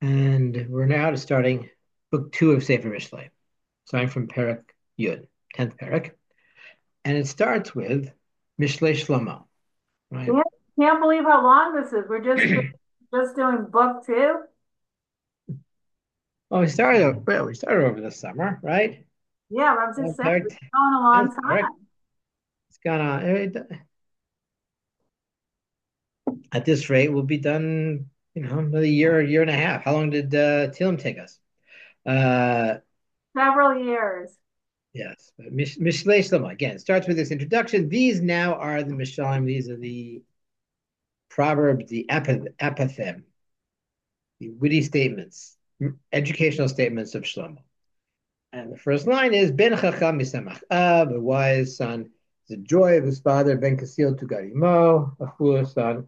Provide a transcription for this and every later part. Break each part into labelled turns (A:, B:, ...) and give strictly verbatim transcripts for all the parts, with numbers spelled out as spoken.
A: And we're now starting book two of Sefer Mishlei, starting from Perek Yud, tenth Perek. And it starts with Mishlei Shlomo, right?
B: Can't, can't believe how long this is. We're just just doing book two.
A: Well, we started, well, we started over the summer, right?
B: Yeah, I'm
A: Well,
B: just saying
A: Perek,
B: it's going a long
A: tenth Perek,
B: time.
A: it's gone on. it- At this rate, we'll be done, you know, another year, a year and a half. How long did uh, Tillim take us? Uh,
B: Several years.
A: yes, but Mish- Mishlei Shlomo, again, starts with this introduction. These now are the Mishalim, these are the proverbs, the epith- epithem, the witty statements, educational statements of Shlomo. And the first line is Ben Chacham Misamach Ab, a wise son, the joy of his father. Ben Kasil to Garimo, a foolish son,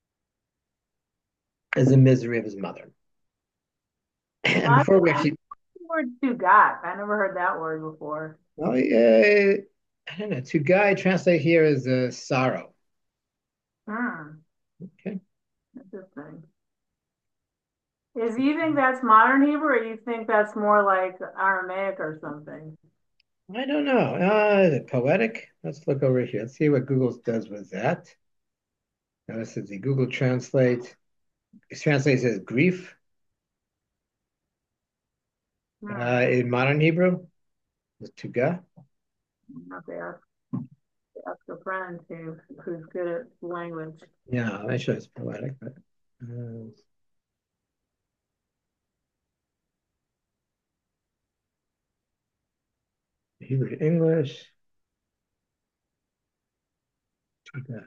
A: is the misery of his mother. And
B: Why
A: before we
B: why
A: actually,
B: the word "tugat"? I never heard that word before.
A: well, uh, I don't know, to guy translate here as a sorrow.
B: Hmm,
A: Okay,
B: interesting. Is you think that's modern Hebrew, or you think that's more like Aramaic or something?
A: I don't know. Uh, is it poetic? Let's look over here. Let's see what Google does with that. Now, this is the Google Translate. It translates as grief
B: Hmm.
A: uh, in modern Hebrew. The tuga.
B: I'm have to ask, ask a friend who who's good at language.
A: Yeah, I'm not sure it's poetic, but uh, Hebrew to English. Tuga.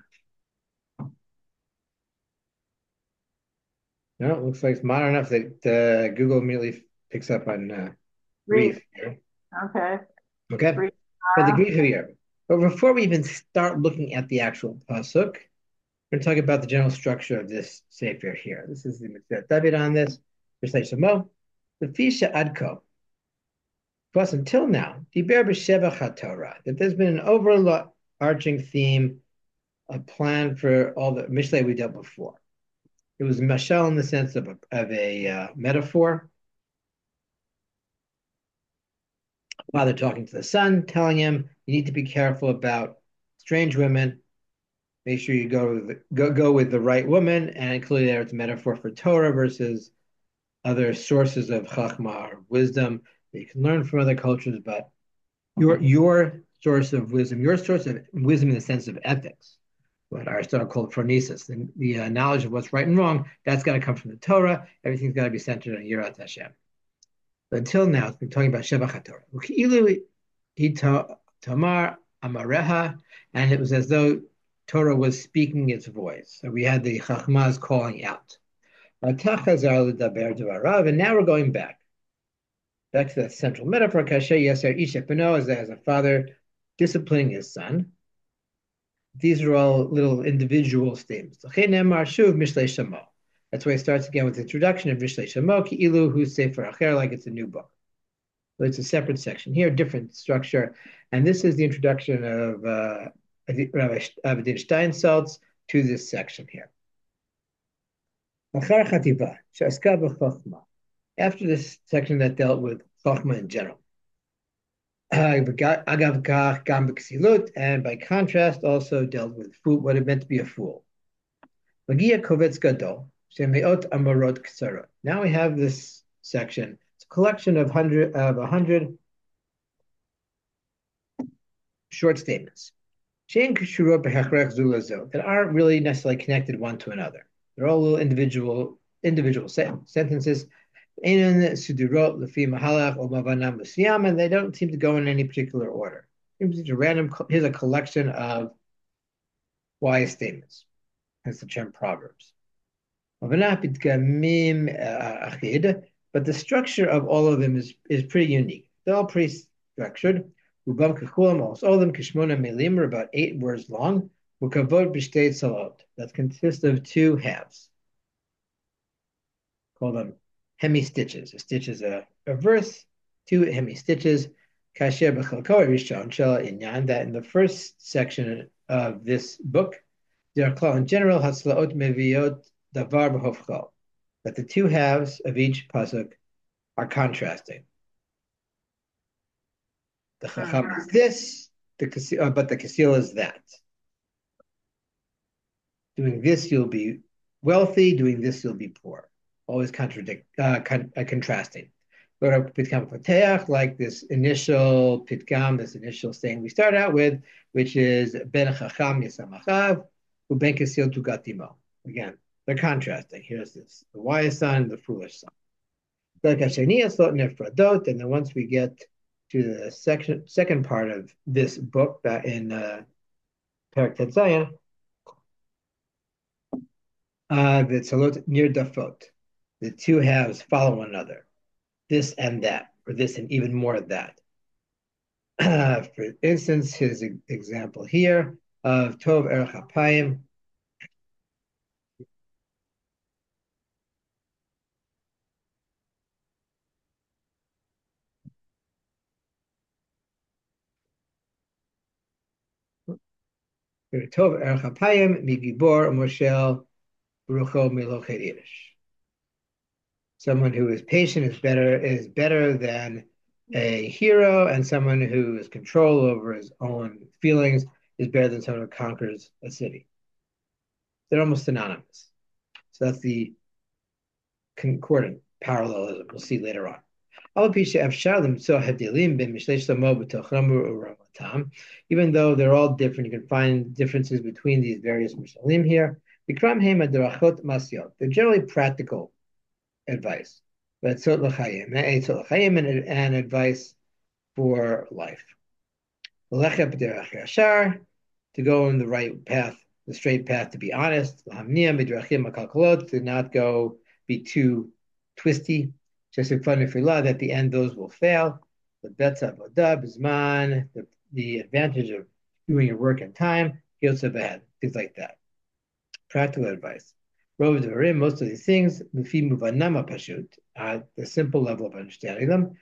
A: No, it looks like it's modern enough that uh, Google immediately picks up on uh,
B: Grief.
A: grief here.
B: Okay.
A: Okay,
B: Grief.
A: but the
B: Uh,
A: grief here. But before we even start looking at the actual pasuk, we're going to talk about the general structure of this sefer here. This is the Mitzvah David on this. Just Shemo. The Fisha Adko. Plus, until now, Diber b'Shevach Torah, that there's been an overarching theme, a plan for all the Mishlei we dealt before. It was mashal in the sense of a, of a uh, metaphor. Father talking to the son, telling him, you need to be careful about strange women. Make sure you go with the, go, go with the right woman. And clearly there it's a metaphor for Torah versus other sources of chachma or wisdom that you can learn from other cultures, but your your source of wisdom, your source of wisdom in the sense of ethics, what Aristotle called phronesis, the, the uh, knowledge of what's right and wrong, that's got to come from the Torah. Everything's got to be centered on Yirat Hashem. But until now, it's been talking about Shevach HaTorah. Uki'ilu ita- Tamar Amareha, and it was as though Torah was speaking its voice. So we had the Chachmas calling out. And now we're going back. Back to that central metaphor, Kasher Yeser Isha Pano, as, as a father disciplining his son. These are all little individual statements. That's why he starts again with the introduction of Mishlei Shemo, Ki'ilu Hu Sefer Acher, like it's a new book. So it's a separate section here, different structure. And this is the introduction of uh, Rabbi Avadin Steinsaltz to this section here. After this section that dealt with Chochmah in general. And by contrast, also dealt with fool, what it meant to be a fool. Now we have this section. It's a collection of hundred of a hundred short statements that aren't really necessarily connected one to another. They're all little individual individual sentences. And they don't seem to go in any particular order. It's a random. Here's a collection of wise statements. Hence the term proverbs. But the structure of all of them is, is pretty unique. They're all pretty structured. Most all of them kishmona milim are about eight words long. That consist of two halves. Call them hemi-stitches. A stitch is a, a verse, two hemi-stitches. Kasher b'chalko rishon shel inyan, that in the first section of this book, there are in general haslaot meviot davar b'hofchal. that the two halves of each pasuk are contrasting. The chacham is this, the uh, but the kasil is that. Doing this, you'll be wealthy. Doing this, you'll be poor. Always contradict, uh, con- uh, contrasting. Pitgam Pateach, like this initial pitgam, this initial saying we start out with, which is Ben Chacham Yisamachav, Uben Kasil Tugatimo. Again, they're contrasting. Here's this the wise son, the foolish son. And then once we get to the section, second part of this book, that in uh, Perak Tetzayin, uh, the tzalot near dafot, the two halves follow one another, this and that, or this and even more of that. Uh, for instance, his e- example here of Tov Erech Hapayim. Tov Erech Hapayim Migibor Moshel Brucho Milochet Irish. Someone who is patient is better is better than a hero, and someone who has control over his own feelings is better than someone who conquers a city. They're almost synonymous. So that's the concordant parallelism we'll see later on. Even though they're all different, you can find differences between these various mishalim here. They're generally practical advice, but and advice for life. To go in the right path, the straight path, to be honest, to not go be too twisty. Just in front of Allah, that at the end those will fail. The betza avodah bisman, the the advantage of doing your work in time, yosef ahead, things like that. Practical advice. Most of these things, pashut, at the simple level of understanding them,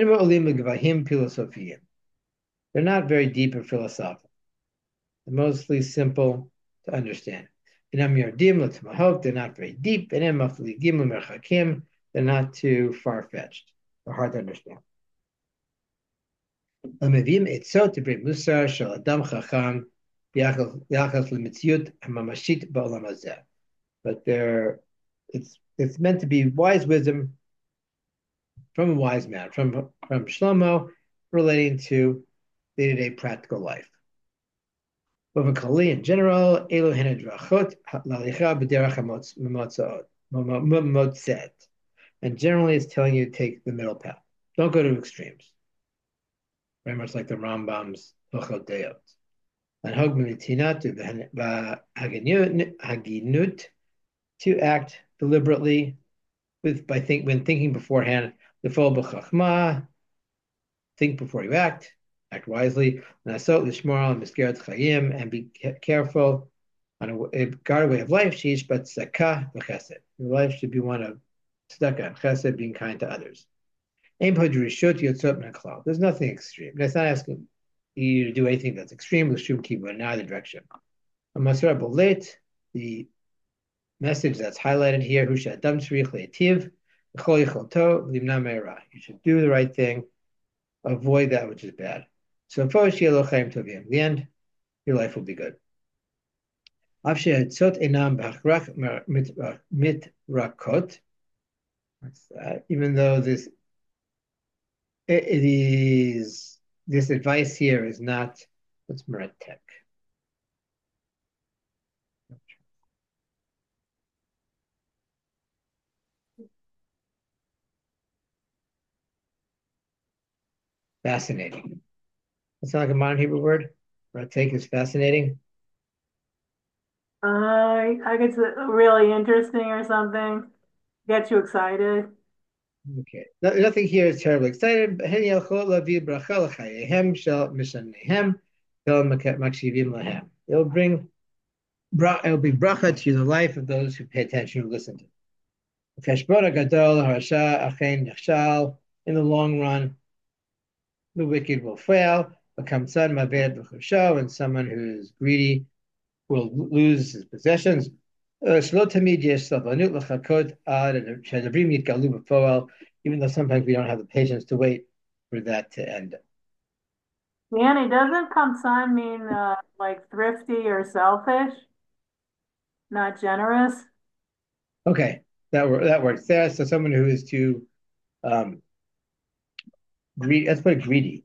A: and they're not very deep or philosophical. They're mostly simple to understand. They're not very deep. They're not too far-fetched or hard to understand. To bring musar shel adam chacham b'yachas l'mitziut hamamashit ba'olam hazeh. But they're it's it's meant to be wise wisdom from a wise man, from from Shlomo, relating to day-to-day practical life. In general, elu henedrachot lalicha b'derach hamotzet. And generally, it's telling you to take the middle path. Don't go to extremes. Very much like the Rambam's Hilchot Deot. And hog militinat haginut, to act deliberately with by think when thinking beforehand. The full b'chachma, think before you act. Act wisely. Nasot l'shmor al miskeret chayim, and be careful on a, a guard way of life. Sheish but tzedakah v'chesed. Your life should be one of tzedakah and chesed, being kind to others. There's nothing extreme. That's not asking you to do anything that's extreme with shum kibbutz in either direction. The message that's highlighted here, you should do the right thing, avoid that which is bad. So in the end, your life will be good. Even though this it, it is this advice here is not what's meratek. Fascinating. It's not like a modern Hebrew word. Meratek is fascinating.
B: Uh, I guess it's really interesting or something. Get you excited.
A: Okay. No, nothing here is terribly excited. It'll bring it'll be bracha to the life of those who pay attention and listen to it. In the long run, the wicked will fail. And someone who is greedy will lose his possessions. Uh, שלא תמיד יש סבלנות לחכות עד שהדברים יתגלו בפועל, even though sometimes we don't have the patience to wait for that to end.
B: Danny, doesn't consign mean uh, like thrifty or selfish, not generous?
A: Okay, that wor that works there. So someone who is too um greedy, let's put it greedy,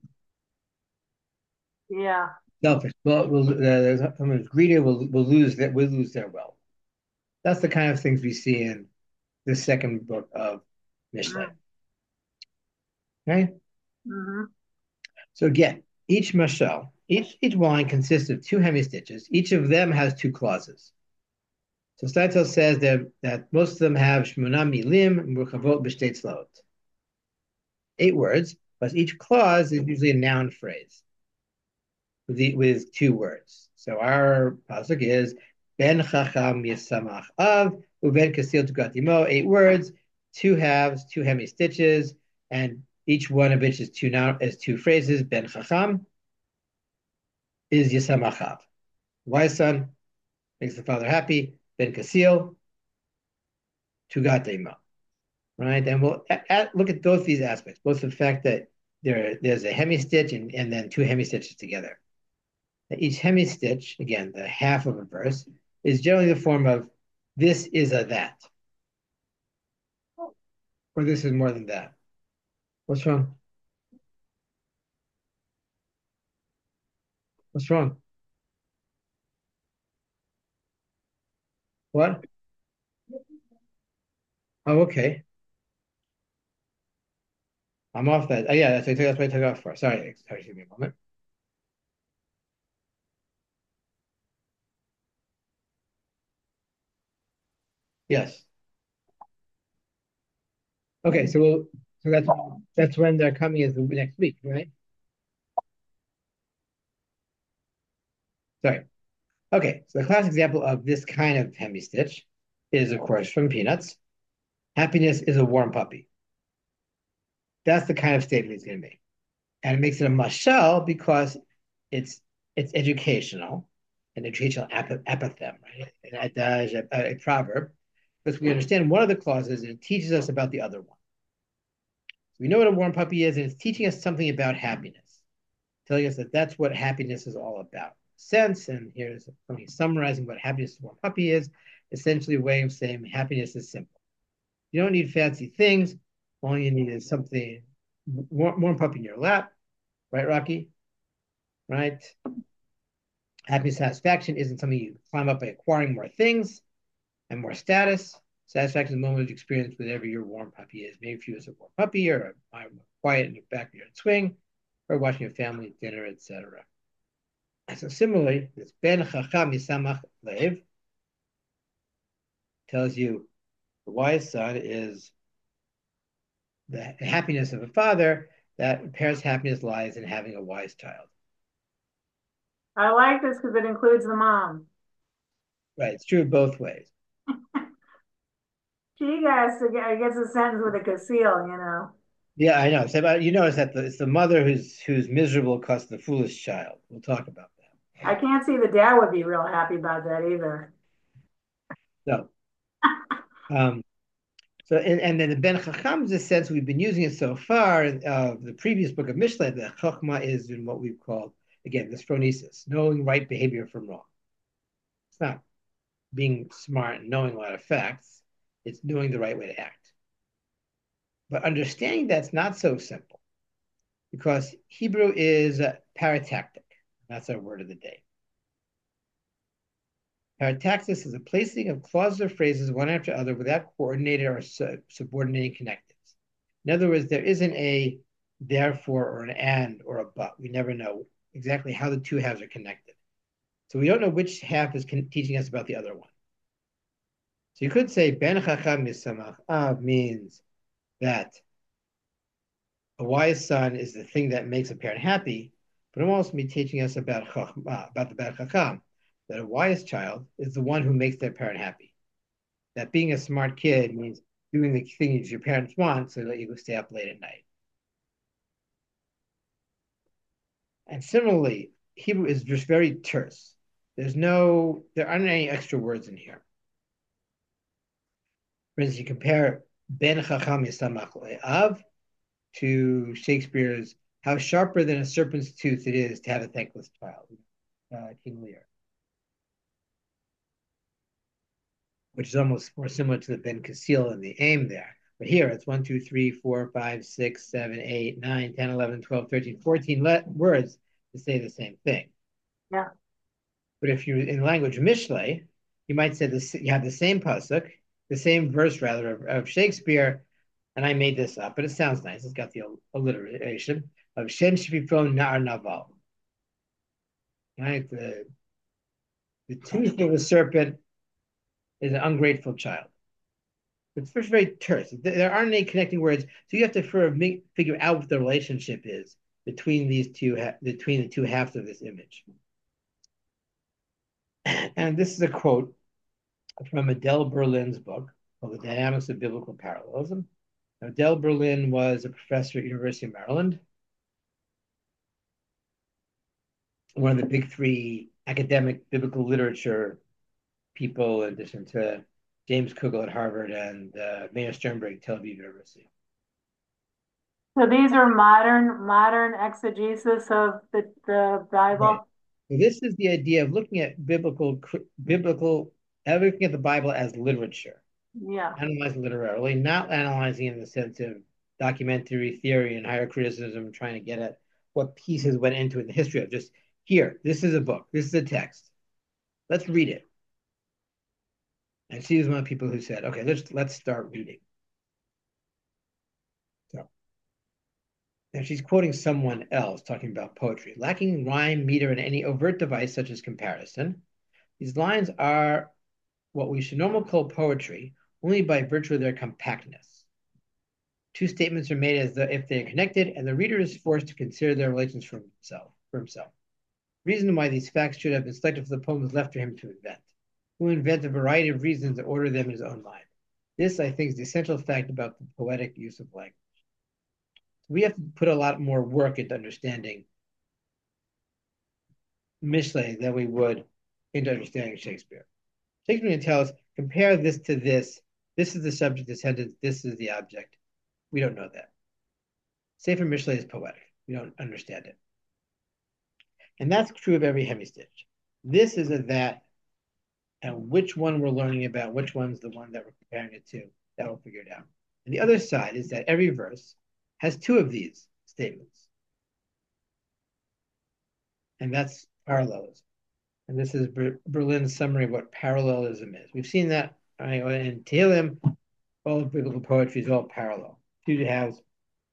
B: Yeah.
A: selfish. Well, will uh, there's someone who's greedy will will lose that will lose their wealth. That's the kind of things we see in the second book of Mishle. Okay,
B: Mm-hmm.
A: so again, each mashal, each each line consists of two hemistitches. Each of them has two clauses. So Steinfeld says that, that most of them have shmona milim murchavot b'shtei tzlaot, eight words, but each clause is usually a noun phrase with, the, with two words. So our pasuk is ben chacham yisamach av uben kasil tugatimo, eight words, two halves, two hemi stitches, and each one of which is two noun is two phrases. Ben chacham is yisamachav. Wise son makes the father happy. Ben kasil tugatimo. Right? And we'll at, look at both these aspects, both the fact that there there's a hemistitch and, and then two hemistitches together. Each hemistitch, again, the half of a verse, is generally the form of this is a that, or this is more than that. What's wrong? What's wrong? What? Oh, okay. I'm off that. Oh, yeah, that's, that's what I took off for. Sorry, sorry, give me a moment. Yes. Okay, so we'll, so that's that's when they're coming is the next week, right? Sorry. Okay, so the classic example of this kind of hemistitch is, of course, from Peanuts. Happiness is a warm puppy. That's the kind of statement he's going to make, and it makes it a mashal because it's it's educational, an educational ap- epithet, right? An adage, a, a proverb, because we understand one of the clauses and it teaches us about the other one. We know what a warm puppy is, and it's teaching us something about happiness, telling us that that's what happiness is all about. Sense, and here's something summarizing what happiness to a warm puppy is, essentially a way of saying happiness is simple. You don't need fancy things. All you need is something warm, warm puppy in your lap, right, Rocky? Right? Happy satisfaction isn't something you climb up by acquiring more things and more status. Satisfaction is the moment of experience whatever your warm puppy is. Maybe if you was a warm puppy or a, a quiet in the backyard swing, or watching a family dinner, et cetera. And so similarly, this Ben Chacham Yisamach Lev tells you the wise son is the happiness of a father. That parents' happiness lies in having a wise child.
B: I like this because it includes the mom.
A: Right? It's true both ways.
B: She gets, I guess a sentence with a conceal, you know.
A: Yeah, I know. So, but you notice that the, it's the mother who's who's miserable because of the foolish child. We'll talk about
B: I can't see the dad would be real happy about that either.
A: that. So, um, so and, and then the Ben Chacham is a sense we've been using it so far. Uh, the previous book of Mishle, the Chachma is in what we've called again this phronesis, knowing right behavior from wrong. It's not being smart and knowing a lot of facts. It's knowing the right way to act. But understanding that's not so simple because Hebrew is uh, paratactic. That's our word of the day. Parataxis is a placing of clauses or phrases one after other without coordinated or su- subordinating connectives. In other words, there isn't a therefore or an and or a but. We never know exactly how the two halves are connected. So we don't know which half is con- teaching us about the other one. So you could say Ben Chacham Misamach Av means that a wise son is the thing that makes a parent happy, but it will also be teaching us about Chachma, about the Ben Chacham, that a wise child is the one who makes their parent happy. That being a smart kid means doing the things your parents want so that you can stay up late at night. And similarly, Hebrew is just very terse. There's no, there aren't any extra words in here. For instance, you compare Ben Chacham Yisamach Le'av to Shakespeare's "How sharper than a serpent's tooth it is to have a thankless child," uh, King Lear, which is almost more similar to the Ben Kassil and the aim there. But here it's one, two, three, four, five, six, seven, eight, nine, ten, eleven, twelve, thirteen, fourteen le- words to say the same thing.
B: Yeah.
A: But if you're in language Mishle, you might say this, you have the same pasuk, the same verse rather of, of Shakespeare, and I made this up, but it sounds nice. It's got the alliteration of Shen Shvifon Nar Naval. Right? The, the tooth of the serpent is an ungrateful child. It's first very terse. There aren't any connecting words, so you have to sort of make, figure out what the relationship is between these two, between the two halves of this image. And this is a quote from Adele Berlin's book called The Dynamics of Biblical Parallelism. Now, Adele Berlin was a professor at University of Maryland, one of the big three academic biblical literature people, in addition to James Kugel at Harvard and uh, Meir Sternberg at Tel Aviv University.
B: So these are modern modern exegesis of the, the Bible.
A: Right. So this is the idea of looking at biblical biblical looking at the Bible as literature.
B: Yeah.
A: Analyzing literarily, not analyzing in the sense of documentary theory and higher criticism, trying to get at what pieces went into it in the history of just here, this is a book, this is a text. Let's read it. And she was one of the people who said, okay, let's let's start reading. So and she's quoting someone else talking about poetry. Lacking rhyme, meter, and any overt device such as comparison, these lines are what we should normally call poetry only by virtue of their compactness. Two statements are made as though if they are connected, and the reader is forced to consider their relations for himself. For himself. The reason why these facts should have been selected for the poem is left for him to invent. Who invent a variety of reasons to order them in his own mind. This, I think, is the essential fact about the poetic use of language. We have to put a lot more work into understanding Mishle than we would into understanding Shakespeare. Shakespeare can tell us, compare this to this. This is the subject of the sentence. This is the object. We don't know that. Sefer Mishle is poetic. We don't understand it. And that's true of every hemistich. This is a that, and which one we're learning about, which one's the one that we're comparing it to, that we'll figure it out. And the other side is that every verse has two of these statements. And that's parallelism. And this is Berlin's summary of what parallelism is. We've seen that right, in Tehillim, all of biblical poetry is all parallel. Two halves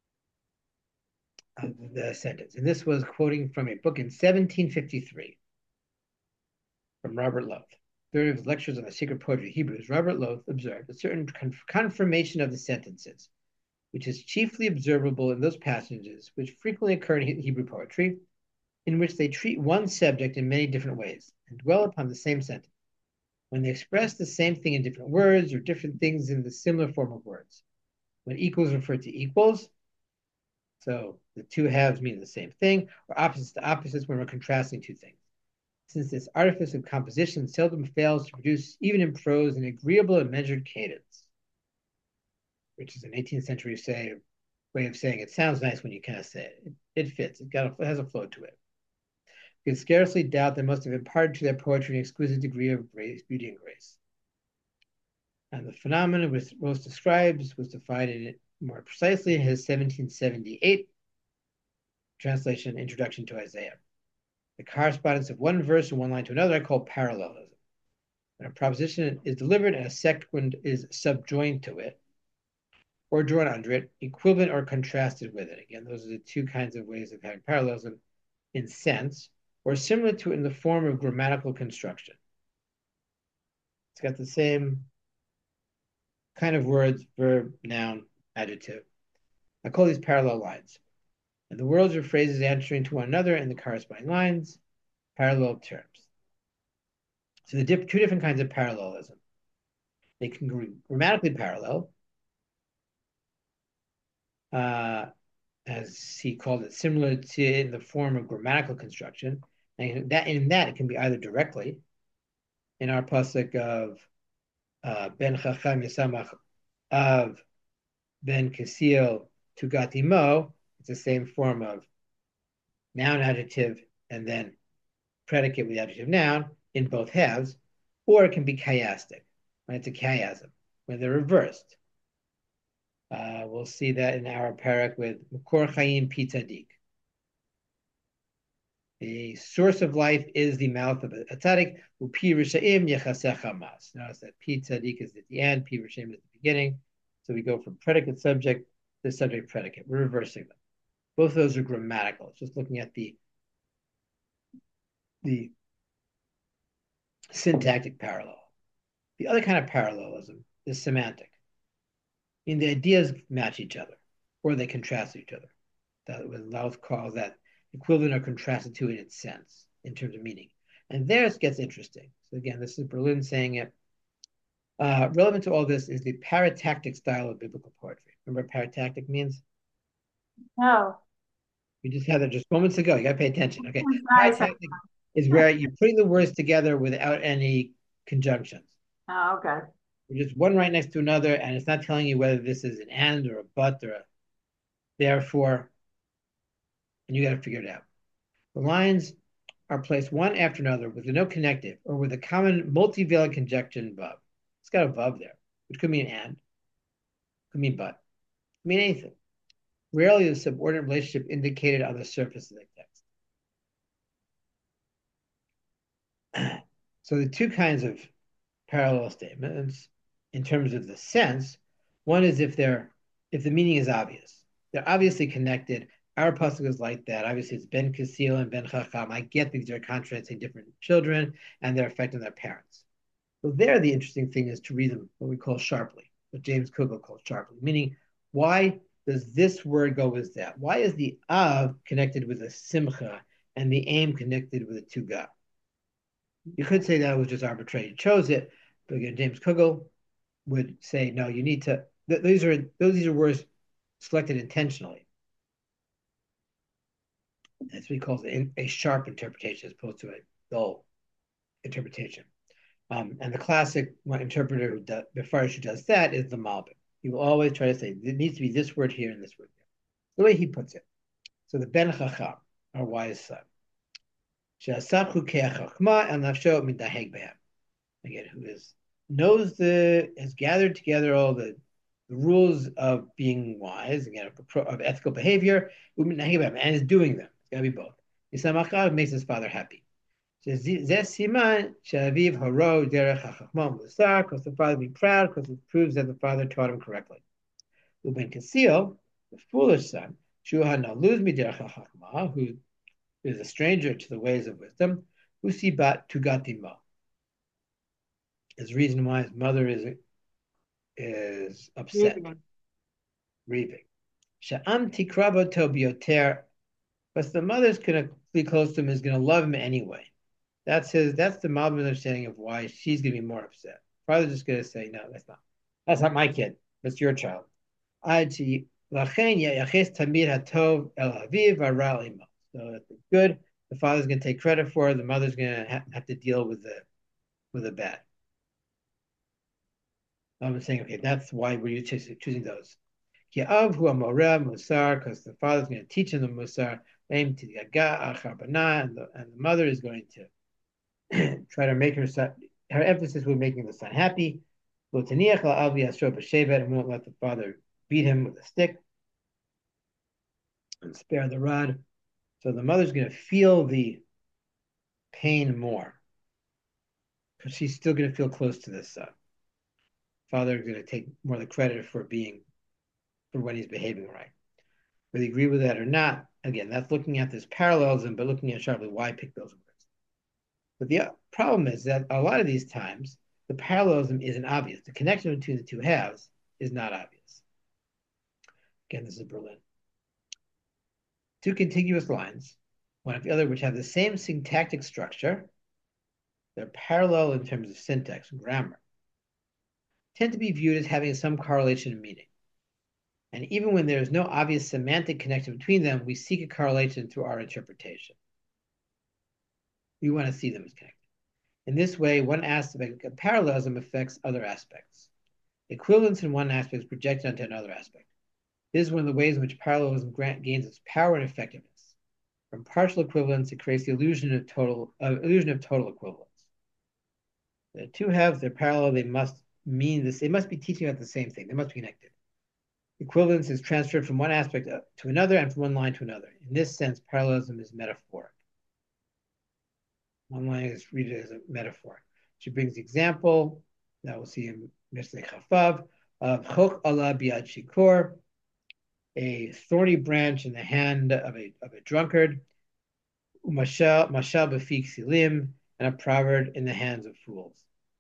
A: of the sentence. And this was quoting from a book in seventeen fifty-three from Robert Loth. Third of his lectures on the sacred poetry of Hebrews, Robert Loth observed a certain conf- confirmation of the sentences, which is chiefly observable in those passages which frequently occur in Hebrew poetry, in which they treat one subject in many different ways and dwell upon the same sentence, when they express the same thing in different words or different things in the similar form of words. When equals refer to equals, so the two halves mean the same thing, or opposites to opposites when we're contrasting two things. Since this artifice of composition seldom fails to produce, even in prose, an agreeable and measured cadence, which is an eighteenth century say, way of saying it sounds nice when you kind of say it. It, it fits. It, got a, it has a flow to it. You can scarcely doubt they must have imparted to their poetry an exquisite degree of grace, beauty, and grace. And the phenomenon which Rose describes was defined in it more precisely in his seventeen seventy-eight translation, Introduction to Isaiah. The correspondence of one verse and one line to another I call parallelism. When a proposition is delivered and a second is subjoined to it, or drawn under it, equivalent or contrasted with it. Again, those are the two kinds of ways of having parallelism in sense, or similar to it in the form of grammatical construction. It's got the same kind of words, verb, noun, adjective. I call these parallel lines. And the words or phrases answering to one another in the corresponding lines, parallel terms. So the diff- two different kinds of parallelism. They can be grammatically parallel, uh, as he called it, similar to in the form of grammatical construction. And that in that it can be either directly, in our pasuk of uh, Ben Chacham Yisamach of ben kasil to gatimo, it's the same form of noun adjective and then predicate with the adjective noun in both halves, or it can be chiastic when it's a chiasm, when they're reversed. Uh, we'll see that in our parak with Makor Chaim Pitadik. The source of life is the mouth of a tzaddik. Upi Rishaim Yechasech Hamas. Notice that Pi Tzaddik is at the end, Pi Rishaim is at the beginning. So we go from predicate subject to subject predicate. We're reversing them. Both of those are grammatical. It's just looking at the the syntactic parallel. The other kind of parallelism is semantic. I mean, the ideas match each other, or they contrast each other. That was Lauf calls that equivalent or contrasted to in its sense, in terms of meaning. And there it gets interesting. So again, this is Berlin saying it. Uh, relevant to all this is the paratactic style of biblical poetry. Remember what paratactic means?
B: No.
A: We just had that just moments ago. You got to pay attention. Okay.
B: Nice.
A: Paratactic is where you're putting the words together without any conjunctions.
B: Oh, okay.
A: Just one right next to another, and it's not telling you whether this is an and or a but or a therefore, and you got to figure it out. The lines are placed one after another with no connective or with a common multivalent conjunction above. It's got a above there, which could mean and, could mean but, could mean anything. Rarely is a subordinate relationship indicated on the surface of the text. So the two kinds of parallel statements in terms of the sense, one is if they're if the meaning is obvious. They're obviously connected. Our pasuk is like that. Obviously, it's Ben Kasil and Ben Chacham. I get these are contrasting different children and they're affecting their parents. So there, the interesting thing is to read them what we call sharply, what James Kugel calls sharply, meaning why does this word go with that? Why is the av connected with a simcha and the aim connected with a tuga? You could say that was just arbitrary. You chose it, but again, James Kugel would say, no, you need to, th- these are those these are words selected intentionally. That's what he calls a, a sharp interpretation as opposed to a dull interpretation. Um, and the classic one interpreter who does, the Farish who does that is the Malbim. He will always try to say, it needs to be this word here and this word there. The way he puts it. So the Ben Chacham, our wise son, again, who is knows the has gathered together all the, the rules of being wise, again, of, of ethical behavior, and is doing them. It's got to be both. Yisamachar makes his father happy. Because the father be proud, because it proves that the father taught him correctly. Uben Kasil, the foolish son, who is a stranger to the ways of wisdom, Usibat Tugatimo. His reason why his mother is is upset, grieving. Sha'am tikrabo tobioter, but the mother's gonna be close to him, is gonna love him anyway. That's his. That's the Malbim understanding of why she's gonna be more upset. Father's just gonna say, no, that's not. That's not my kid. That's your child. So if it's good, the father's gonna take credit for it. The mother's gonna ha- have to deal with the with the bad. I'm saying, okay, that's why we're choosing those. Because the father's going to teach him the musar, and the, and the mother is going to try to make her son, her emphasis with making the son happy. And won't let the father beat him with a stick and spare the rod. So the mother's going to feel the pain more because she's still going to feel close to this son. Father is going to take more of the credit for being for when he's behaving right. Whether you agree with that or not, again, that's looking at this parallelism, but looking at sharply why pick those words. But the problem is that a lot of these times, the parallelism isn't obvious. The connection between the two halves is not obvious. Again, this is Berlin. Two contiguous lines, one after the other, which have the same syntactic structure, they're parallel in terms of syntax and grammar, tend to be viewed as having some correlation in meaning. And even when there is no obvious semantic connection between them, we seek a correlation through our interpretation. We want to see them as connected. In this way, one aspect of parallelism affects other aspects. Equivalence in one aspect is projected onto another aspect. This is one of the ways in which parallelism gains its power and effectiveness. From partial equivalence, it creates the illusion of total uh, illusion of total equivalence. The two halves, they're parallel, they must mean this, they must be teaching about the same thing, they must be connected. Equivalence is transferred from one aspect to another and from one line to another. In this sense, parallelism is metaphoric. One line is read it as a metaphor. She brings the example that we'll see in Mishlei Chafav of Chok Allah Biad Shikor, a thorny branch in the hand of a, of a drunkard, Mashal Bafik Silim, and a proverb in the hands of fools.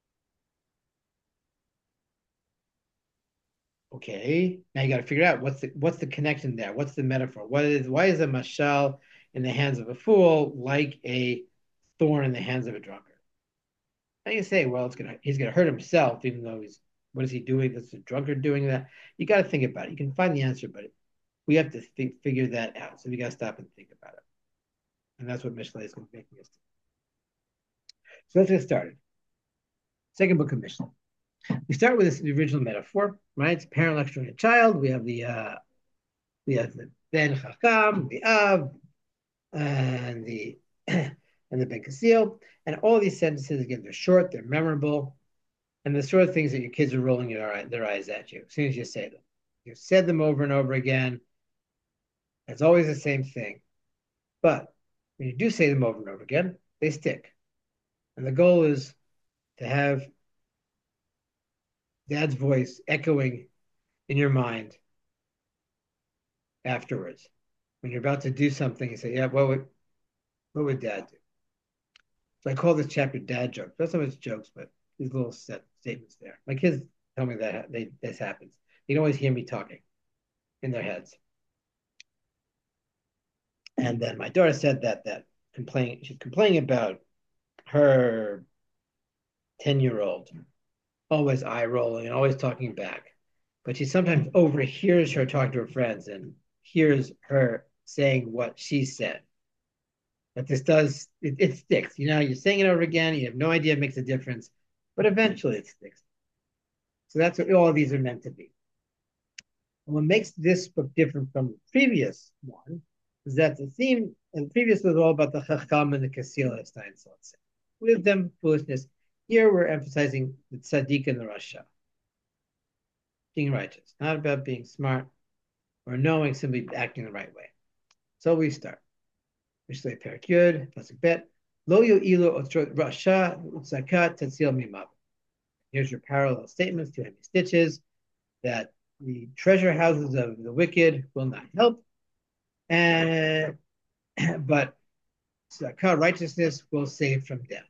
A: Okay, now you got to figure out what's the what's the connection there. What's the metaphor? What is why is a mashal in the hands of a fool like a thorn in the hands of a drunkard? Now you say, well, it's gonna he's gonna hurt himself, even though he's what is he doing? That's a drunkard doing that. You got to think about it. You can find the answer, but we have to th- figure that out. So we got to stop and think about it, and that's what Mishlei is going to make us do. So let's get started. Second book of Mishlei. We start with this, the original metaphor, right? It's a parent lecturing a child. We have the uh, we have the Ben Chacham, the Av, and the and the Ben Kasil, and all these sentences again, they're short, they're memorable, and the sort of things that your kids are rolling their, their eyes at you as soon as you say them. You've said them over and over again. It's always the same thing, but when you do say them over and over again, they stick, and the goal is to have Dad's voice echoing in your mind afterwards. When you're about to do something, you say, "Yeah, what would what would Dad do?" So I call this chapter "Dad Jokes." Not so much jokes, but these little set statements there. My kids tell me that they, this happens. You can always hear me talking in their heads. And then my daughter said that that complaining she's complaining about her ten-year-old always eye rolling and always talking back. But she sometimes overhears her talking to her friends and hears her saying what she said. But this does, it, it sticks. You know, you're saying it over again, you have no idea it makes a difference, but eventually it sticks. So that's what all of these are meant to be. And what makes this book different from the previous one is that the theme, and the previous was all about the Chacham and the Kasil, as Stein said. Wisdom, foolishness. Here we're emphasizing the Tzaddik and the Rasha. Being righteous, not about being smart or knowing, simply acting the right way. So we start. Mishlei Perak Yud, Pasuk Bet. Lo yo'ilu otrot rasha utzakat tetzil mimav. Here's your parallel statements, two heavy stitches, that the treasure houses of the wicked will not help, and but tzedakah, righteousness, will save from death.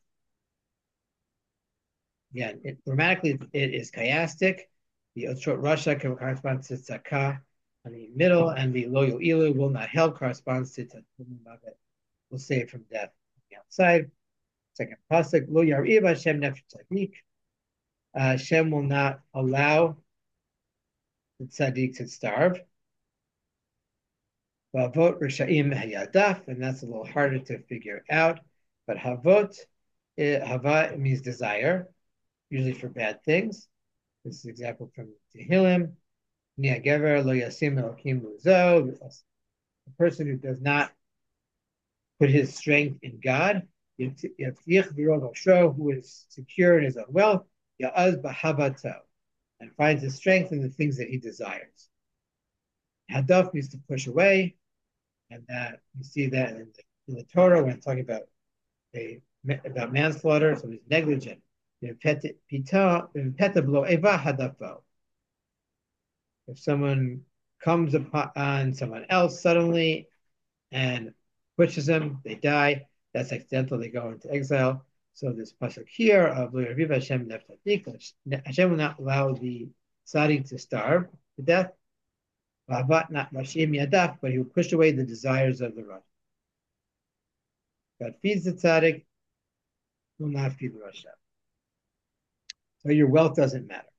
A: Yeah, it, grammatically it is chiastic. The otrot rasha corresponds to tzedakah on the middle, and the lo yo'ilu, will not help, corresponds to tzedakah, will save from death on the outside. Second pasuk, lo yariv Hashem nefesh tzaddik. Hashem will not allow the tzaddik to starve. Havot Rishaim Hayadaf, and that's a little harder to figure out. But Havot, it, Hava means desire, usually for bad things. This is an example from Tehillim. Nia Gever Lo Yasim Elokim Luzo, the person who does not put his strength in God, who is secure in his own wealth, Ya'az Bahavato, and finds his strength in the things that he desires. Hadaf means to push away, and that you see that in the, in the Torah when talking about a about manslaughter, so he's negligent. If someone comes upon someone else suddenly and pushes them, they die. That's accidental, they go into exile. So this pasuk here of Hashem Hashem will not allow the tzaddik to starve to death. Not mashim yadaf, but he will push away the desires of the Rasha. God feeds the tzaddik, will not feed the Rasha. So your wealth doesn't matter.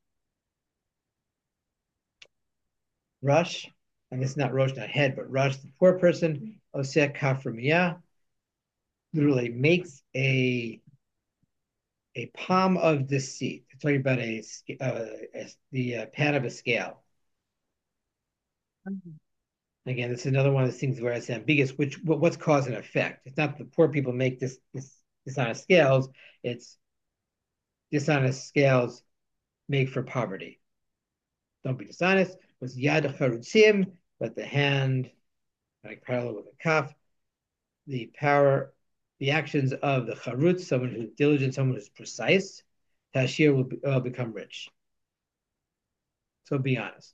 A: Rush, and it's not Rosh, not head, but Rush, the poor person, Oseh Kaframiyah, literally makes a, a palm of deceit. It's talking about a, uh, a the uh, pan of a scale. Again, this is another one of those things where it's ambiguous. Which what's cause and effect? It's not the poor people make this this dishonest scales. It's dishonest scales make for poverty. Don't be dishonest. Was yad charutzim, but the hand, like parallel with a kaf, the power, the actions of the charutz, someone who's diligent, someone who's precise, Tashir will, be, will become rich. So be honest.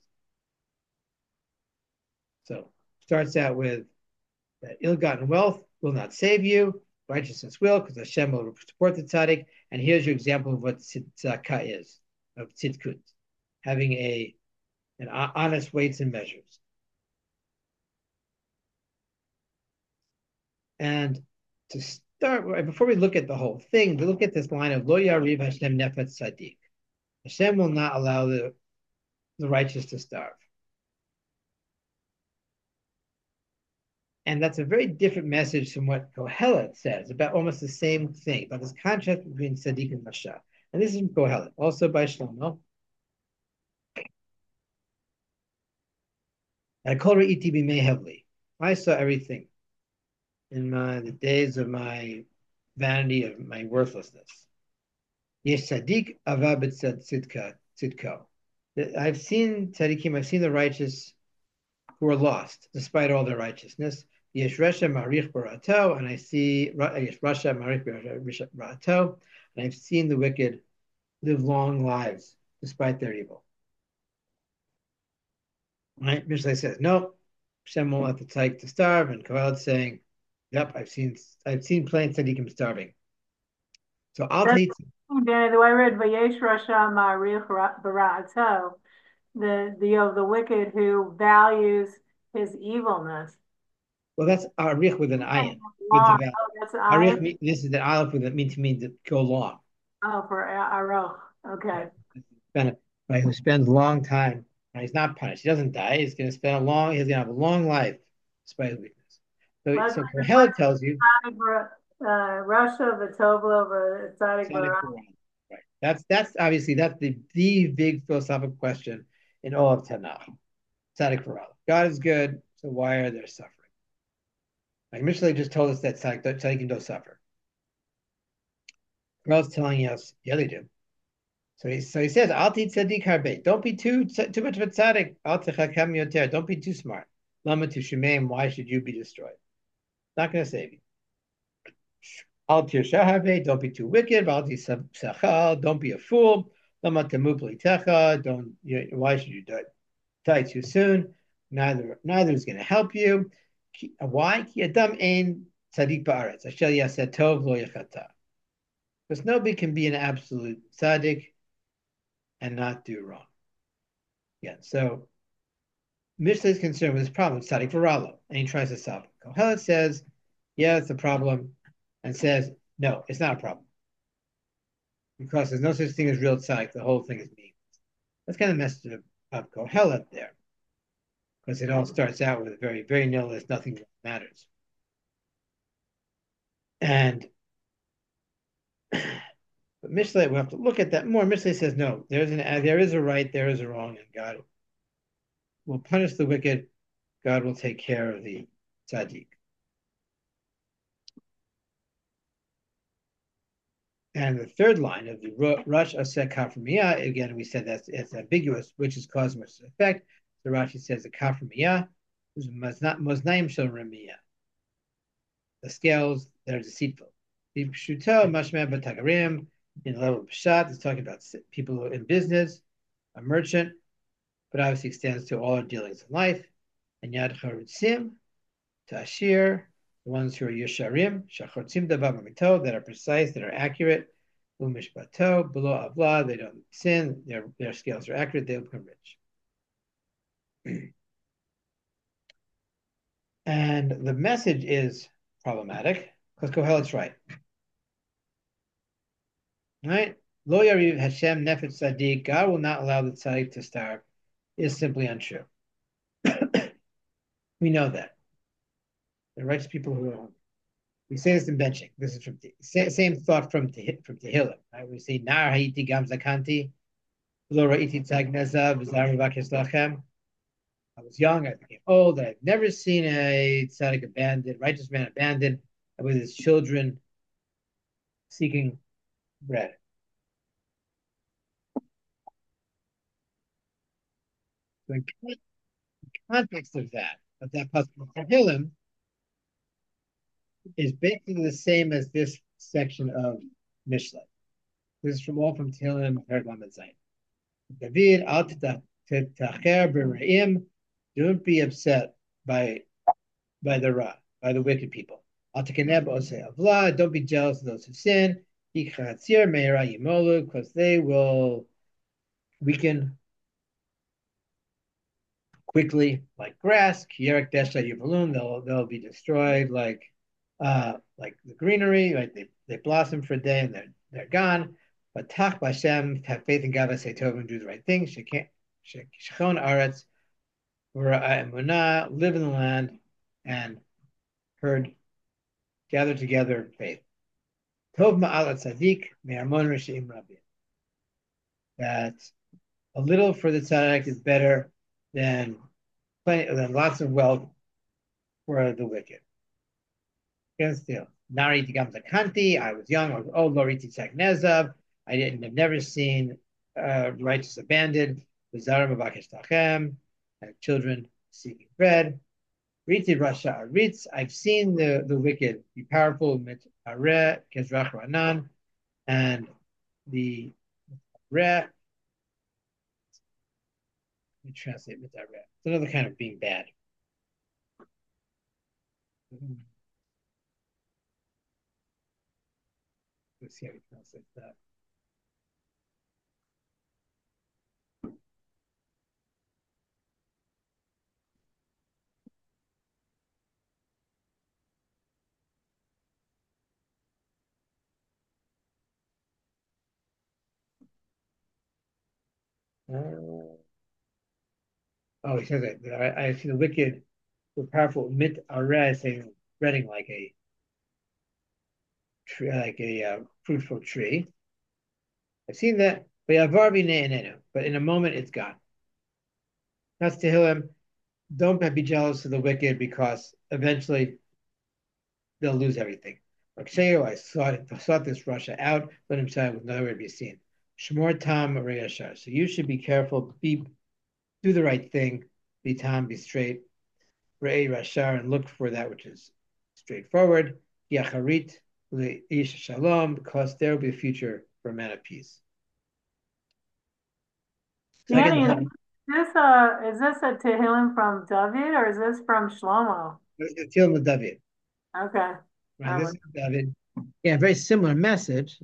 A: So starts out with that ill-gotten wealth will not save you, righteousness will, because Hashem will support the tzaddik. And here's your example of what tzedakah is, of tzidkut, having a an honest weights and measures. And to start, before we look at the whole thing, to look at this line of Lo Yariv Hashem Nefet Tzaddik. Hashem will not allow the, the righteous to starve. And that's a very different message from what Kohelet says about almost the same thing, about this contrast between Tzaddik and Rasha. And this is from Kohelet, also by Shlomo. I call her E T B Mehevli. I saw everything in my, the days of my vanity, of my worthlessness. Yesh tzaddik ava b'tzidka, tzidko. I've seen tzaddikim, I've seen the righteous who are lost despite all their righteousness. Yesh rasha marich barato, and I see yesh rasha marich barato, and I've seen the wicked live long lives despite their evil. Right? Mishlei says no. Hashem won't let the tzaddik to starve, and Kohelet saying, "Yep, I've seen I've seen plain tzaddikim starving." So I'll take
B: Danny, the way I read Vayesh Rasha Ma'arich Barato, the the of the wicked who values his evilness.
A: Well, that's arich with an ayin.
B: Oh, that's
A: arich. This is the aleph with it mean to mean to go long.
B: Oh, for aroch. Okay.
A: Right, who spends a long time. Right, he's not punished. He doesn't die. He's going to spend a long. He's going to have a long life despite his weakness. So, but, so Kohelet tells you.
B: Uh, Russia, Vitovlo, Tzadik Barat.
A: Right. That's that's obviously that's the the big philosophical question in all of Tanakh. Tzadik Barat. God is good, so why are there suffering? Like Mishlei just told us that tzaddikim don't suffer. Kohelet's telling us, yeah, they do. So he so he says, Al ti tzaddik harbe. Don't be too too much of a tzaddik. Al techakam yoter. Don't be too smart. Lama tu shumeim. Why should you be destroyed? Not going to save you. Al tir don't be too wicked. Al sachal, don't be a fool. Lama temu plitecha, don't. You know, why should you die, die too soon? Neither neither is going to help you. Why? Ki adam ein tzaddik ba'aretz. Ashel yaseh tov lo yachata. Because nobody can be an absolute tzaddik and not do wrong. Yeah. So Mishlei is concerned with this problem, tzaddik v'ralo, and he tries to solve it. Kohelet says, yeah, it's a problem, and says, no, it's not a problem. Because there's no such thing as real tzaddik, the whole thing is meaningless. That's kind of the message of, of Kohelet there. Because it all starts out with a very, very nihilist, nothing matters. And but Mishlei, we have to look at that more. Mishlei says, no, there's an there is a right, there is a wrong, and God will punish the wicked. God will take care of the tzaddik. And the third line of the Rush Aseh Kaframiyah, again, we said that's it's ambiguous, which is cause much effect. So Rashi says the Kaframiyah is Moznaim Shel Ramiyah. The scales that are deceitful. The Pshuto, Mashmeh Batagarim, in the level of Pshat, it's talking about people in business, a merchant, but obviously extends to all our dealings in life. And Yad Charutzim, Tashir, the ones who are Yesharim, Shachotzim Davar Mito, that are precise, that are accurate, Umishbato, below Avla, they don't sin, their, their scales are accurate, they'll become rich. And the message is problematic, because Kohelet's right. Right? Lo Yariv Hashem Nefet Tzaddik, God will not allow the tzaddik to starve, is simply untrue. We know that. The righteous people who are hungry. We say this in benching. This is from same thought from from Tehillim. Right? We say Nar Haiti Gam Zakanti, Lo Ra'iti Tzag Nezav, Zar Mivakes Lachem. I was young, I became old. I've never seen a tzaddik abandoned, righteous man abandoned with his children seeking bread. So in context of that, of that possible Tehillim, is basically the same as this section of Mishle. This is from all from Tehillim, Perek Lamed Zayin. David, al titacher b're'im, don't be upset by by the ra, by the wicked people. Al tikaneb osei avla, don't be jealous of those who sin. Ichatzir meira yimolu, because they will weaken quickly like grass. Kierek desha yivalun, they'll they'll be destroyed like uh like the greenery. Right, they they blossom for a day and they're they're gone. But tach b'Hashem, have faith in God, say tov and do the right thing. Shechon aretz, emunah, live in the land and herd, gather together faith. Tov ma'alat tzaddik me'amon resheim rabbi. That a little for the tzaddik is better than plenty than lots of wealth for the wicked. Again, still, Nari Tigam Zakanti, I was young, I was old, Loriti Nezav, I didn't have never seen uh, righteous abandoned, Zarim Avakesh Tachem, children seeking bread. Riti Rasha Aritz, I've seen the, the wicked be powerful, Mit Are, Kezrach Ranan, and the Re, let me translate Mit Are. It's another kind of being bad. Mm-hmm. Let's see how we translate that. Uh, oh, he says that I, I see the wicked were powerful. Mit areh, saying spreading like a tree, like a uh, fruitful tree. I've seen that, but in a moment it's gone. That's Tehillim. Don't be jealous of the wicked because eventually they'll lose everything. I sought, sought this Russia out, let him say with nowhere to be seen. Shmor tam reyashar. So you should be careful, be do the right thing, be tam, be straight, rei rashar, and look for that which is straightforward. Yacharit leish shalom, because there will be a future for a man of peace.
B: Danny, is this a is this a Tehillim from David or is this from Shlomo?
A: It's Tehillim of David.
B: Okay.
A: Right, this is David. Yeah, very similar message.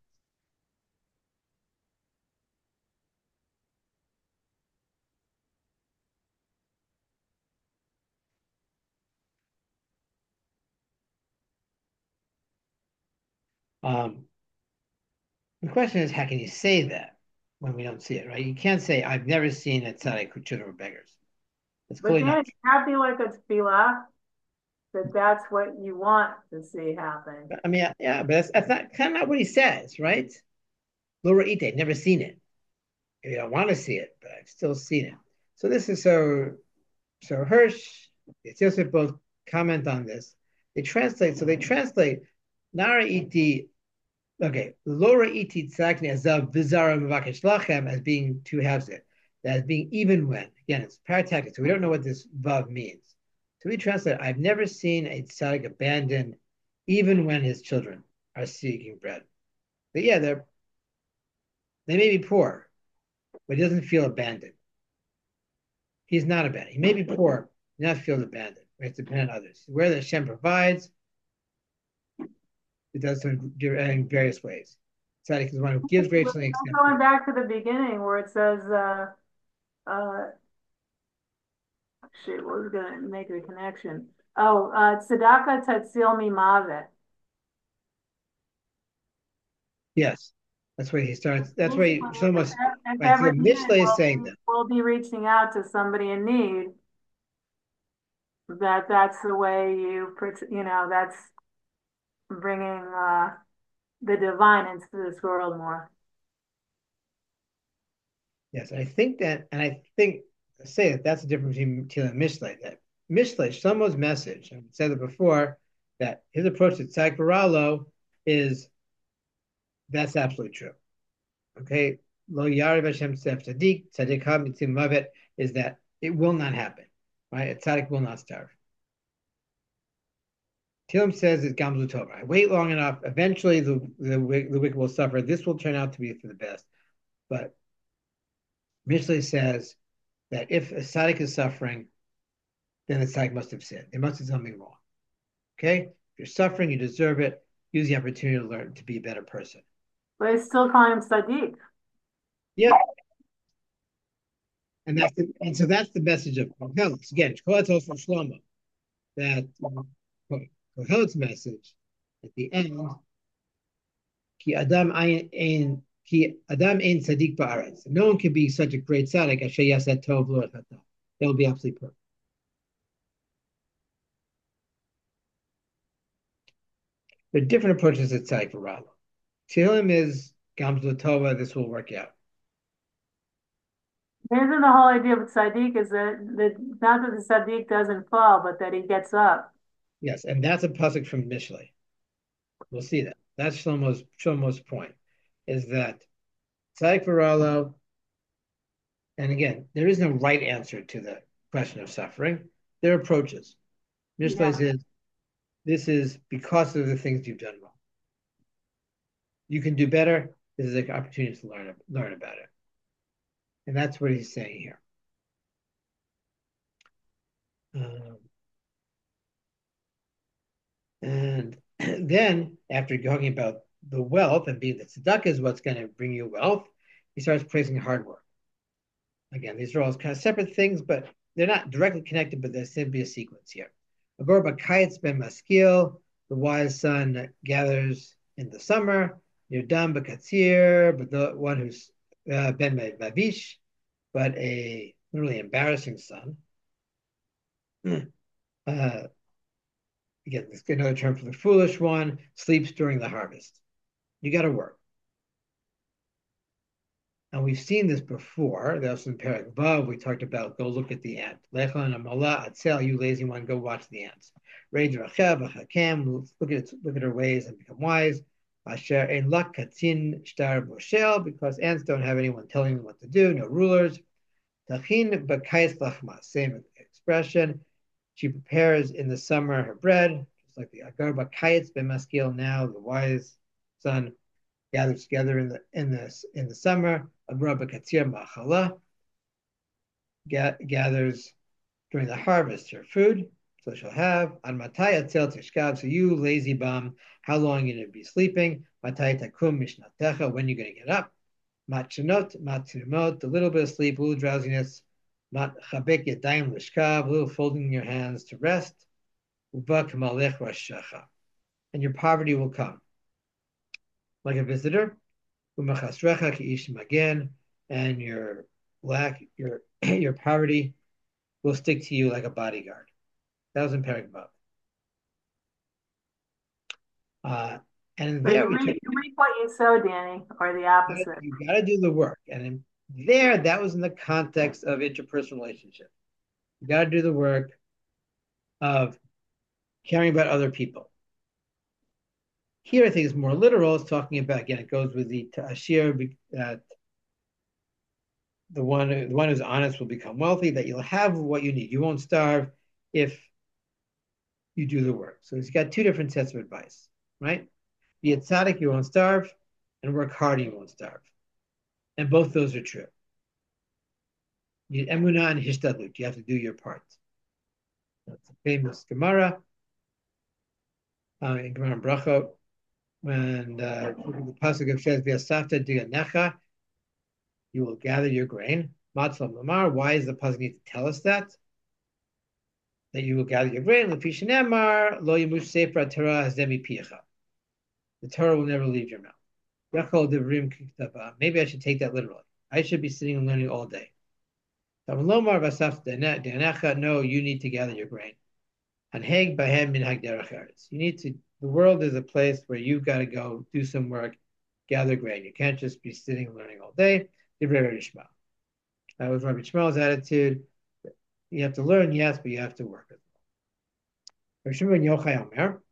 A: Um, the question is, how can you say that when we don't see it, right? You can't say, I've never seen a tzaddik who children were beggars. It's
B: but
A: clearly
B: then
A: not.
B: It be like a tefillah that that's what you want to see happen.
A: I mean, yeah, but that's, that's not kind of not what he says, right? Laura Ite, never seen it. Maybe I don't want to see it, but I've still seen it. So this is so, so Hirsch, it's just both comment on this. They translate, so they translate Nara Iti, okay, Laura Iti Tzakni Azav Vizara Mavakesh Lachem as being two halves there. As being even when. Again, it's paratactic, so we don't know what this vav means. So we translate, I've never seen a tzaddik abandoned even when his children are seeking bread. But yeah, they're they may be poor, but he doesn't feel abandoned. He's not abandoned. He may be poor, he does not feel abandoned. It's dependent on others. Where the Hashem provides, it does so in various ways. Tzaddik is one who gives graciously.
B: Going back to the beginning where it says, uh, uh, shoot, what was going to make the connection? Oh, uh, tzedakah tatzil mimavet.
A: Yes, that's where he starts. That's where he almost. Right, so Mishle is saying that
B: we'll be reaching out to somebody in need. That that's the way you, you know, that's bringing uh, the divine into this world more.
A: Yes, I think that, and I think I say that that's the difference between Tila and Mishle. That Mishle, Shlomo's message, I said it before, that his approach to Tzadik Baralo is that's absolutely true. Okay, Lo Yariv Hashem Sef Tzadik, Tzadik Ha Mitzim Mavet is that it will not happen, right? A tzaddik will not starve. Tillim says it's Gamzu Tov. I wait long enough. Eventually, the, the the wicked will suffer. This will turn out to be for the best. But Mishle says that if a tzaddik is suffering, then the tzaddik must have sinned. They must have done something wrong. Okay? If you're suffering, you deserve it. Use the opportunity to learn to be a better person.
B: But it's still calling him Sadiq.
A: Yeah. And that's the, and so that's the message of Kohelet. Again, Kohelet's also Shlomo. That uh, Kohelet's message at the end, Ki Adam ein Ki Adam ein Sadiq ba'aretz. No one can be such a great tzaddik. Asher yaseh tov lo echata. That will be absolutely perfect. There are different approaches to tzaddik v'ralo. Tehillim is Gamzu Tova. This will work out.
B: Isn't the whole idea of Sadiq is that, that not that the Sadiq doesn't fall, but that he gets up.
A: Yes, and that's a pasuk from Mishle. We'll see that. That's Shlomo's Shlomo's point, is that tzaddik v'ralo, and again, there is no right answer to the question of suffering. There are approaches. Mishle's
B: Yeah.
A: is this is because of the things you've done wrong. You can do better. This is an opportunity to learn learn about it, and that's what he's saying here. Um, and then, after talking about the wealth and being the tzedakah is what's going to bring you wealth, he starts praising hard work. Again, these are all kind of separate things, but they're not directly connected, but there's simply a sequence here. Agor b'kayetz ben maskil, the wise son gathers in the summer. Yerdam b'katzir, but the one who's uh, ben mavish, but a really embarrassing son. Uh, again, let's get another term for the foolish one, sleeps during the harvest. You got to work. And we've seen this before. That was in Perek Vav. We talked about go look at the ant. Lechon amala atzel, you lazy one, go watch the ants. Reid rachev hakem, look at its, look at her ways and become wise. Asher ein lak katzin shtar boshel, because ants don't have anyone telling them what to do, no rulers. Tachin b'kais lachma, same expression. She prepares in the summer her bread, just like the agar b'kayetz b'maskil, now the wise son gathers together in the in the in the summer. Agra b'katzir ma'chala gathers during the harvest her food, so she'll have. An matai atzel tishkav, so you lazy bum, how long are you going to be sleeping? Matai takum mishnatecha, when are you going to get up? Matchanot, matrimot, a little bit of sleep, a little drowsiness. Mat chabek yadayim lishkav, a little folding your hands to rest. Uba kamalech rashacha, and your poverty will come like a visitor. Umachasrecha ki'ish magen, and your lack, your your poverty will stick to you like a bodyguard. That was in Perek Vav. Uh, and
B: So
A: there
B: you
A: we
B: reap,
A: took,
B: you reap what you sow, Danny, or the opposite.
A: you got to do the work. And in there, that was in the context of interpersonal relationship. You got to do the work of caring about other people. Here, I think it's more literal. It's talking about, again, it goes with the Ashir, that the one, the one who's honest will become wealthy, that you'll have what you need. You won't starve if you do the work. So he's got two different sets of advice, right? Be a tzaddik, you won't starve, and work hard, you won't starve. And both those are true. You need emunah and hishtadlut. You have to do your part. That's a famous Gemara, uh, in Gemara Brachot, when uh, the pasuk of says, "V'asafta diganecha," you will gather your grain. Matzlam lamar. Why does the pasuk need to tell us that? That you will gather your grain. Lefi shenemar lo yemush sefer Torah hazemi picha. The Torah will never leave your mouth. Maybe I should take that literally. I should be sitting and learning all day. No, you need to gather your grain. You need to the world is a place where you've got to go do some work, gather grain. You can't just be sitting and learning all day. That was Rabbi Shmuel's attitude. You have to learn, yes, but you have to work. Rabbi Shimon Yochai Omer,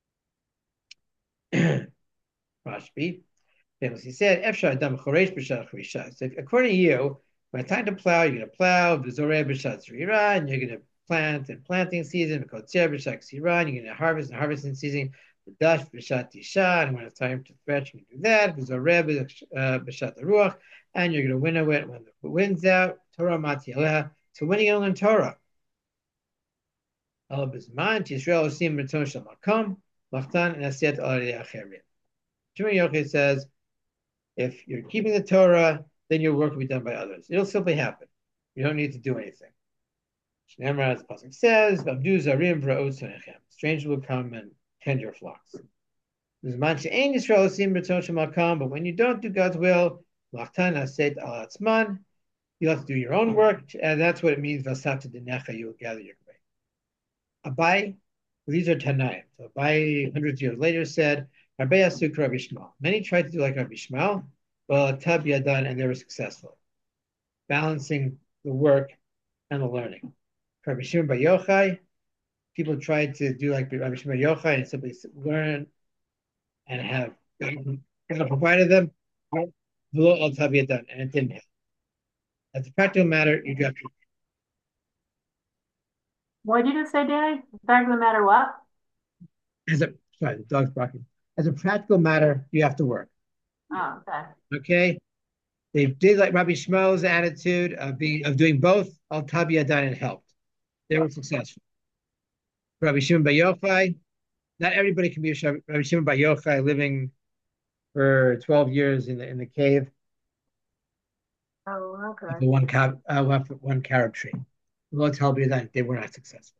A: Rashbi, famously said, Efshar Adam Choresh B'Shach Rishah. So if, according to you, when it's time to plow, you're going to plow, V'zoreh B'Shach Tzrira, and you're going to plant in planting season, V'kotzer B'Shach Tzrira, and you're going to harvest in harvesting season, V'dash B'Shat Tisha, and when it's time to thresh, you can do that, V'zoreh B'Shat Ruach, and you're going to winnow it when the wind's out, Torah Mati Aleha. So when are you going to learn Torah? Allah B'Zman, Yisrael Osim B'Ton Shel Makom, Lachtan, and Aset Alei Acherim. Shimon Yochai says, if you're keeping the Torah, then your work will be done by others. It'll simply happen. You don't need to do anything. Shneimar, as the pasuk says, "Abdu zarim v'ra'ot sonechem." Strangers will come and tend your flocks. But when you don't do God's will, you'll have to do your own work, and that's what it means. You will gather your grain. Abai, these are Tanaim. So Abai, hundreds of years later, said, many tried to do like Rabbi Shmuel, well, Tab Yadan, and they were successful, balancing the work and the learning. Rabbi Shimon Bar Yochai, people tried to do like Rabbi Shimon Bar Yochai and simply learn and have God provided them, below Tab Yadan, and it didn't happen. As a practical matter, you got to.
B: What did you just say, Danny? The fact of the matter, what?
A: As a sorry, the dog's barking. As a practical matter, you have to work.
B: Oh, okay.
A: Okay. They did like Rabbi Shmuel's attitude of being of doing both. Al Tab Yadan, and helped. They were successful. Rabbi Shimon Bar Yochai, not everybody can be a Rabbi Shimon Bar Yochai living for twelve years in the in the cave.
B: Oh, okay.
A: The one cab, uh, one carob tree. Lord tell me that they were not successful,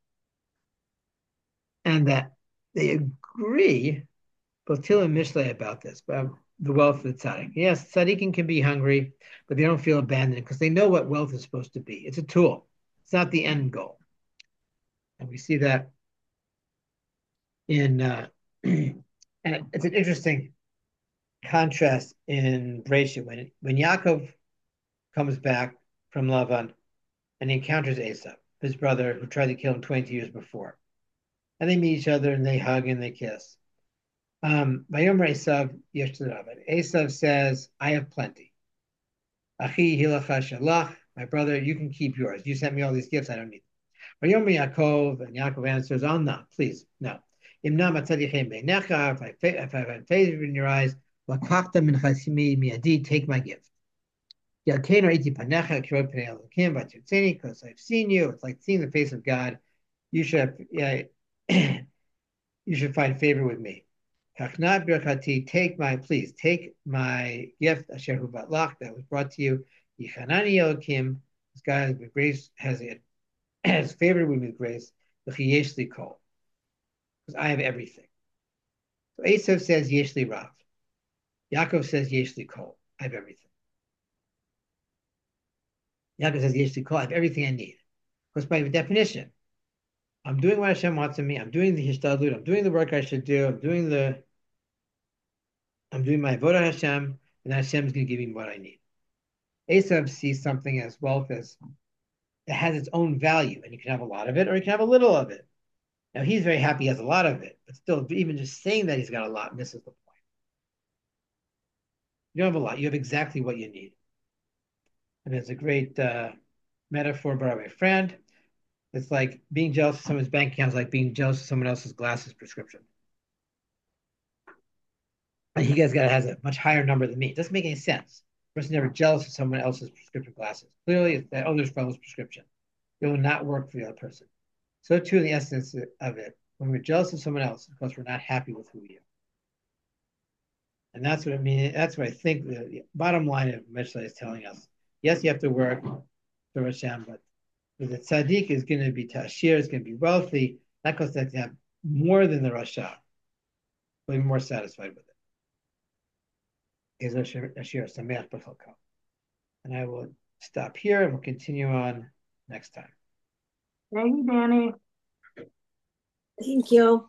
A: and that they agree, both Till and Mishlei, about this, about the wealth of the tzaddik. Yes, tzaddikim can be hungry, but they don't feel abandoned because they know what wealth is supposed to be. It's a tool. It's not the end goal, and we see that in. Uh, and it's an interesting contrast in Bereshit when when Yaakov comes back from Lavan and he encounters Esau, his brother, who tried to kill him twenty years before. And they meet each other and they hug and they kiss. Um, Esav Esav says, I have plenty. Achi hilacha shalach, my brother, you can keep yours. You sent me all these gifts, I don't need them. Vayomer Yaakov, and Yaakov answers, oh no, please, no. Imna matzadichem beinecha, if I if I have favor in your eyes, lakachta min chasimi miadi, take my gift. Because I've seen you, it's like seeing the face of God. You should, yeah, you should find favor with me. Take my, please, take my gift, Asher Hu Batlach, that was brought to you. Yichanani Elokim, this God with grace has it, has favored with me with grace. Yeshli Kol, because I have everything. So Esav says Yeshli Rav. Yaakov says Yeshli Kol, I have everything. Yaakov says Yeshli Kol, I have everything I need. Because by definition, I'm doing what Hashem wants of me. I'm doing the hishtadlut. I'm doing the work I should do. I'm doing the, I'm doing my avodah Hashem, and Hashem is going to give me what I need. Esav sees something as wealth as it has its own value, and you can have a lot of it, or you can have a little of it. Now he's very happy he has a lot of it, but still, even just saying that he's got a lot misses the point. You don't have a lot. You have exactly what you need. And there's a great uh, metaphor by my friend. It's like being jealous of someone's bank account is like being jealous of someone else's glasses prescription. And he guys got has a much higher number than me. It doesn't make any sense. The person never jealous of someone else's prescription glasses. Clearly, it's that other fellow's prescription. It will not work for the other person. So too, in the essence of it, when we're jealous of someone else, because we're not happy with who we are. And that's what I mean. That's what I think the bottom line of Mishlei is telling us. Yes, you have to work for Hashem, but the tzaddik is going to be tashir, is going to be wealthy, not because they have more than the rasha, but be more satisfied with it. And I will stop here and we'll continue on next time.
B: Thank you, Danny.
C: Thank you.